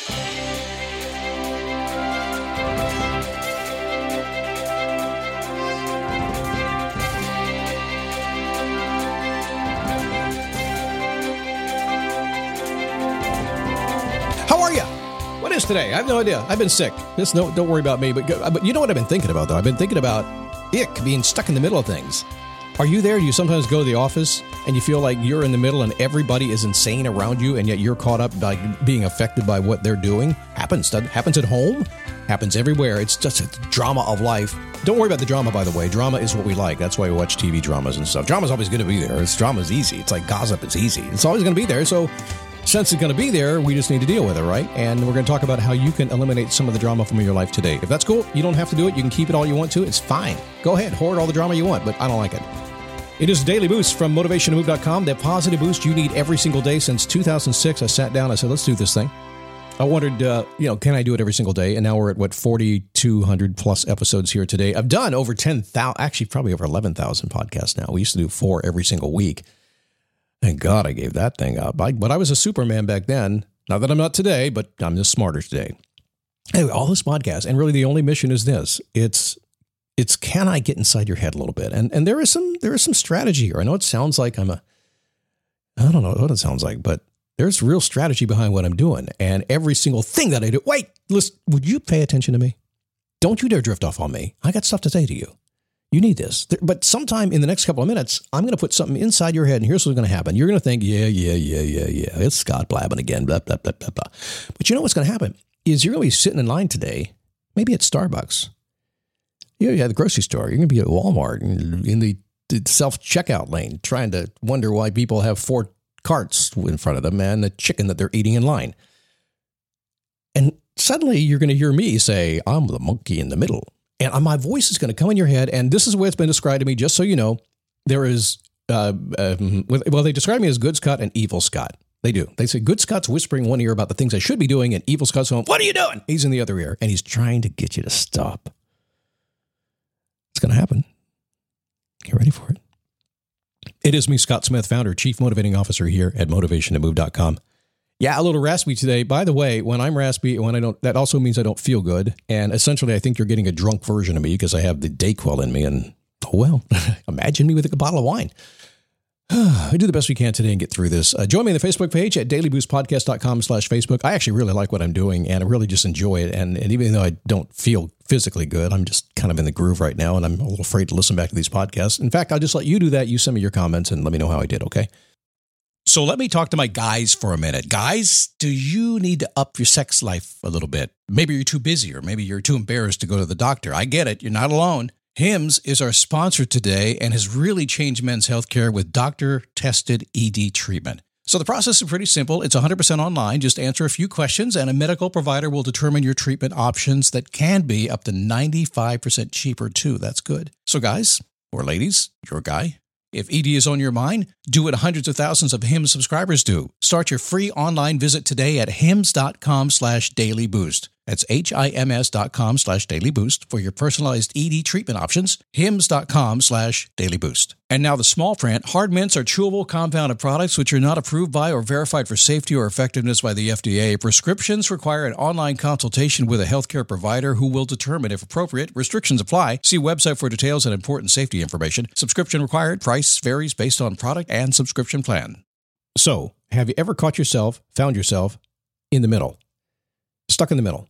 How are you? What is today? I have no idea. I've been sick. Don't worry about me. But you know what I've been thinking about, though? I've been thinking about being stuck in the middle of things. Are you there? Do you sometimes go to the office and you feel like you're in the middle and everybody is insane around you, and yet you're caught up by being affected by what they're doing? Happens at home. Happens everywhere. It's just a drama of life. Don't worry about the drama, by the way. Drama is what we like. That's why we watch TV dramas and stuff. Drama's always going to be there. Drama's easy. It's like gossip. It's easy. It's always going to be there. So since it's going to be there, we just need to deal with it, right? And we're going to talk about how you can eliminate some of the drama from your life today. If that's cool, you don't have to do it. You can keep it all you want to. It's fine. Go ahead. Hoard all the drama you want, but I don't like it. It is a daily boost from motivationtomove.com, that positive boost you need every single day. Since 2006, I sat down, I said, let's do this thing. I wondered, can I do it every single day? And now we're at, 4,200 plus episodes here today. I've done over 10,000, actually probably over 11,000 podcasts now. We used to do 4 every single week. Thank God I gave that thing up. But I was a Superman back then. Not that I'm not today, but I'm just smarter today. Anyway, all this podcast, and really the only mission is this. It's can I get inside your head a little bit? And there is some strategy here. I know it sounds like I don't know what it sounds like, but there's real strategy behind what I'm doing. And every single thing that I do, wait, listen, would you pay attention to me? Don't you dare drift off on me. I got stuff to say to you. You need this. But sometime in the next couple of minutes, I'm going to put something inside your head, and here's what's going to happen. You're going to think, yeah. It's Scott blabbing again, blah, blah, blah, blah, blah. But you know what's going to happen is you're going to be sitting in line today, maybe at Starbucks. You're at the grocery store. You're going to be at Walmart in the self-checkout lane, trying to wonder why people have 4 carts in front of them and the chicken that they're eating in line. And suddenly you're going to hear me say, I'm the monkey in the middle. And my voice is going to come in your head. And this is the way it's been described to me, just so you know. There is, they describe me as good Scott and evil Scott. They do. They say good Scott's whispering in one ear about the things I should be doing, and evil Scott's going, what are you doing? He's in the other ear, and he's trying to get you to stop. It's going to happen. Get ready for it. It is me, Scott Smith, founder, chief motivating officer here at motivationtomove.com. Yeah, a little raspy today. By the way, when I'm raspy, that also means I don't feel good. And essentially, I think you're getting a drunk version of me because I have the Dayquil in me. And, imagine me with a bottle of wine. I do the best we can today and get through this. Join me on the Facebook page at dailyboostpodcast.com/Facebook. I actually really like what I'm doing, and I really just enjoy it. And even though I don't feel physically good, I'm just kind of in the groove right now, and I'm a little afraid to listen back to these podcasts. In fact, I'll just let you do that. You send me your comments and let me know how I did, okay? So let me talk to my guys for a minute. Guys, do you need to up your sex life a little bit? Maybe you're too busy, or maybe you're too embarrassed to go to the doctor. I get it. You're not alone. Hims is our sponsor today and has really changed men's healthcare with doctor-tested ED treatment. So the process is pretty simple. It's 100% online. Just answer a few questions, and a medical provider will determine your treatment options that can be up to 95% cheaper, too. That's good. So guys, or ladies, you're a guy. If ED is on your mind, do what hundreds of thousands of Hims subscribers do. Start your free online visit today at hims.com/dailyboost. That's HIMS.com/dailyboost for your personalized ED treatment options. HIMS.com/dailyboost. And now the small print. Hard mints are chewable compounded products which are not approved by or verified for safety or effectiveness by the FDA. Prescriptions require an online consultation with a healthcare provider who will determine if appropriate. Restrictions apply. See website for details and important safety information. Subscription required. Price varies based on product and subscription plan. So, have you ever found yourself in the middle? Stuck in the middle?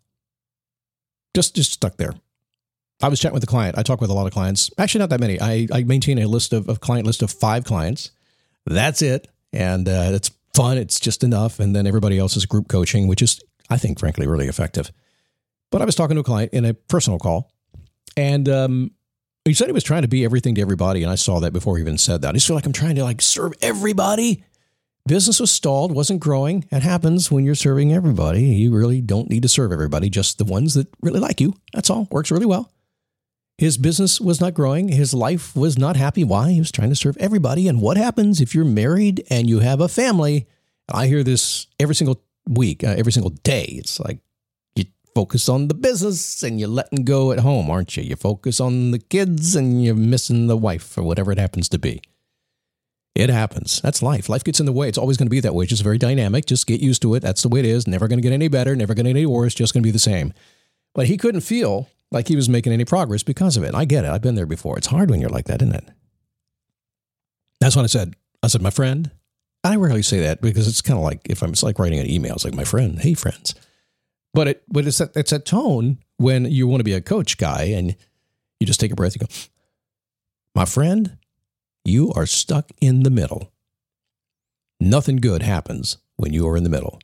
Just stuck there. I was chatting with a client. I talk with a lot of clients. Actually, not that many. I maintain a client list of 5 clients. That's it. And it's fun. It's just enough. And then everybody else is group coaching, which is, I think, frankly, really effective. But I was talking to a client in a personal call. And he said he was trying to be everything to everybody. And I saw that before he even said that. I just feel like I'm trying to serve everybody. Business was stalled, wasn't growing. It happens when you're serving everybody. You really don't need to serve everybody, just the ones that really like you. That's all. Works really well. His business was not growing. His life was not happy. Why? He was trying to serve everybody. And what happens if you're married and you have a family? I hear this every single week, every single day. It's like you focus on the business and you're letting go at home, aren't you? You focus on the kids and you're missing the wife or whatever it happens to be. It happens. That's life. Life gets in the way. It's always going to be that way. It's just very dynamic. Just get used to it. That's the way it is. Never going to get any better. Never going to get any worse. Just going to be the same. But he couldn't feel like he was making any progress because of it. I get it. I've been there before. It's hard when you're like that, isn't it? That's what I said. I said, my friend. I rarely say that because it's kind of like it's like writing an email. It's like, my friend. Hey, friends. But it's that tone when you want to be a coach guy and you just take a breath. You go, my friend, you are stuck in the middle. Nothing good happens when you are in the middle.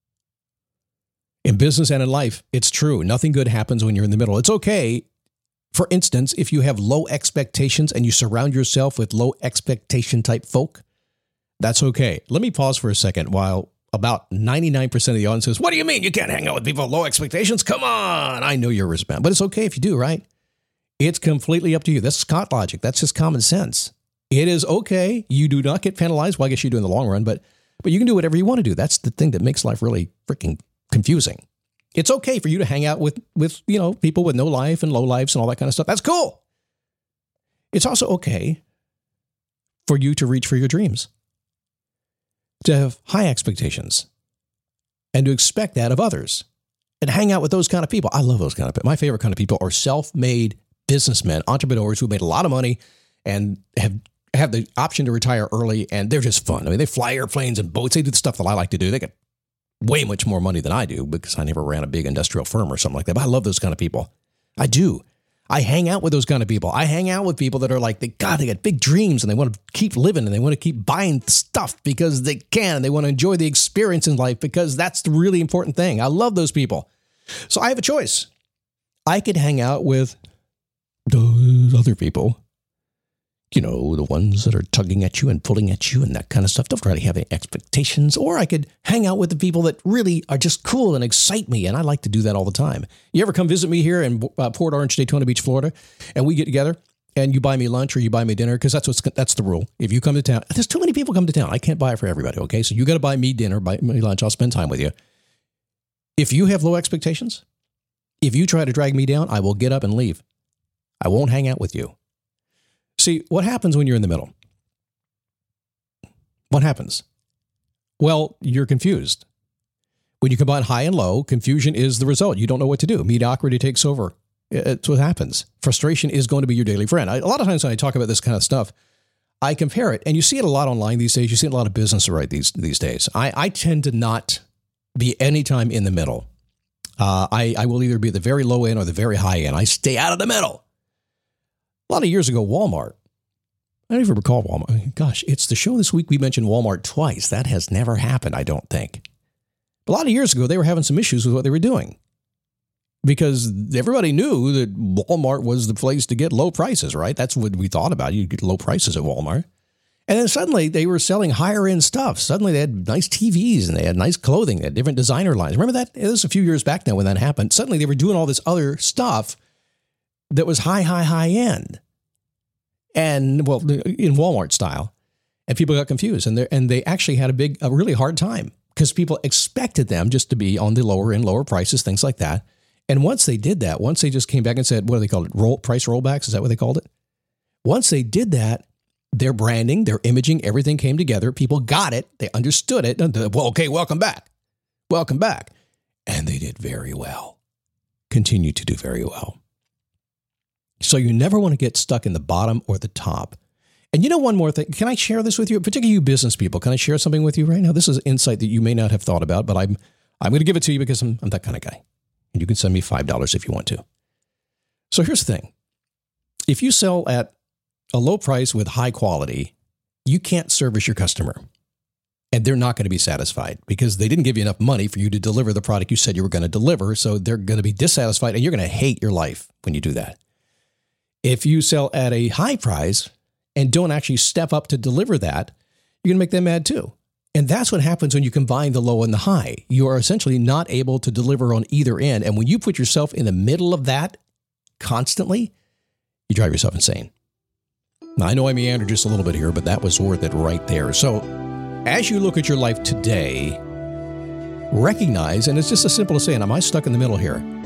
In business and in life, it's true. Nothing good happens when you're in the middle. It's okay, for instance, if you have low expectations and you surround yourself with low expectation type folk, that's okay. Let me pause for a second while about 99% of the audience says, what do you mean you can't hang out with people with low expectations? Come on. I know you're respect, but it's okay if you do, right? It's completely up to you. That's Scott logic. That's just common sense. It is okay. You do not get penalized. Well, I guess you do in the long run, but you can do whatever you want to do. That's the thing that makes life really freaking confusing. It's okay for you to hang out with people with no life and low lives and all that kind of stuff. That's cool. It's also okay for you to reach for your dreams, to have high expectations, and to expect that of others, and hang out with those kind of people. I love those kind of people. My favorite kind of people are self-made businessmen, entrepreneurs who made a lot of money and have the option to retire early, and they're just fun. I mean, they fly airplanes and boats. They do the stuff that I like to do. They get way much more money than I do because I never ran a big industrial firm or something like that. But I love those kind of people. I do. I hang out with those kind of people. I hang out with people that are like, they got big dreams and they want to keep living and they want to keep buying stuff because they can. And they want to enjoy the experience in life because that's the really important thing. I love those people. So I have a choice. I could hang out with those other people, the ones that are tugging at you and pulling at you and that kind of stuff. Don't really have any expectations. Or I could hang out with the people that really are just cool and excite me. And I like to do that all the time. You ever come visit me here in Port Orange, Daytona Beach, Florida, and we get together and you buy me lunch or you buy me dinner? Because that's the rule. If you come to town, there's too many people come to town. I can't buy it for everybody. Okay. So you got to buy me dinner, buy me lunch. I'll spend time with you. If you have low expectations, if you try to drag me down, I will get up and leave. I won't hang out with you. See, what happens when you're in the middle? What happens? Well, you're confused. When you combine high and low, confusion is the result. You don't know what to do. Mediocrity takes over. It's what happens. Frustration is going to be your daily friend. A lot of times when I talk about this kind of stuff, I compare it, and you see it a lot online these days. You see it a lot of business right these days. I tend to not be anytime in the middle. I will either be at the very low end or the very high end. I stay out of the middle. A lot of years ago, Walmart. I don't even recall Walmart. Gosh, it's the show this week we mentioned Walmart twice. That has never happened, I don't think. A lot of years ago, they were having some issues with what they were doing because everybody knew that Walmart was the place to get low prices, right? That's what we thought about. You get low prices at Walmart. And then suddenly they were selling higher end stuff. Suddenly they had nice TVs and they had nice clothing. They had different designer lines. Remember that? It was a few years back now when that happened. Suddenly they were doing all this other stuff that was high end. And well, in Walmart style, and people got confused, and they actually had a really hard time because people expected them just to be on the lower end, lower prices, things like that. And once they did that, once they just came back and said, what do they call it? Price rollbacks? Is that what they called it? Once they did that, their branding, their imaging, everything came together. People got it. They understood it. And well, okay, welcome back. Welcome back. And they did very well. Continue to do very well. So you never want to get stuck in the bottom or the top. And one more thing. Can I share this with you? Particularly you business people. Can I share something with you right now? This is insight that you may not have thought about, but I'm going to give it to you because I'm that kind of guy. And you can send me $5 if you want to. So here's the thing. If you sell at a low price with high quality, you can't service your customer. And they're not going to be satisfied because they didn't give you enough money for you to deliver the product you said you were going to deliver. So they're going to be dissatisfied and you're going to hate your life when you do that. If you sell at a high price and don't actually step up to deliver that, you're going to make them mad too. And that's what happens when you combine the low and the high. You are essentially not able to deliver on either end. And when you put yourself in the middle of that constantly, you drive yourself insane. Now, I know I meandered just a little bit here, but that was worth it right there. So as you look at your life today, recognize, and it's just as simple as saying, am I stuck in the middle here?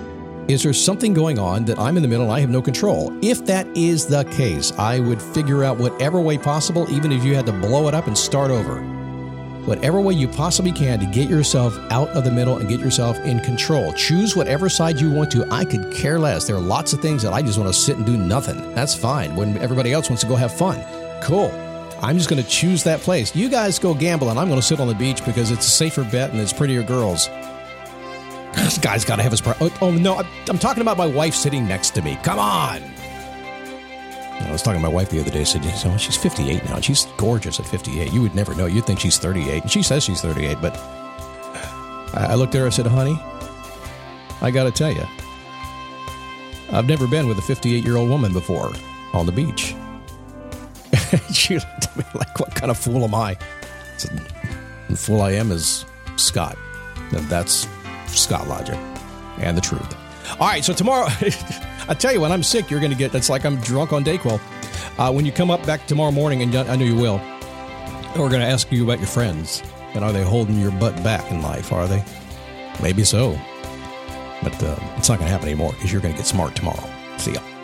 Is there something going on that I'm in the middle and I have no control? If that is the case, I would figure out whatever way possible, even if you had to blow it up and start over. Whatever way you possibly can to get yourself out of the middle and get yourself in control. Choose whatever side you want to. I could care less. There are lots of things that I just want to sit and do nothing. That's fine. When everybody else wants to go have fun. Cool. I'm just going to choose that place. You guys go gamble, and I'm going to sit on the beach because it's a safer bet and it's prettier girls. This guy's got to have his... Oh, no, I'm talking about my wife sitting next to me. Come on! I was talking to my wife the other day. I said, she's 58 now. She's gorgeous at 58. You would never know. You'd think she's 38. And she says she's 38, but... I looked at her, I said, honey, I got to tell you, I've never been with a 58-year-old woman before on the beach. She looked at me like, what kind of fool am I? I said, the fool I am is Scott. And that's... Scott logic and the truth. All right, so tomorrow, I tell you, when I'm sick, you're going to get, it's like I'm drunk on Dayquil. When you come up back tomorrow morning, and I know you will, we're going to ask you about your friends. And are they holding your butt back in life? Are they? Maybe so. But it's not going to happen anymore because you're going to get smart tomorrow. See ya.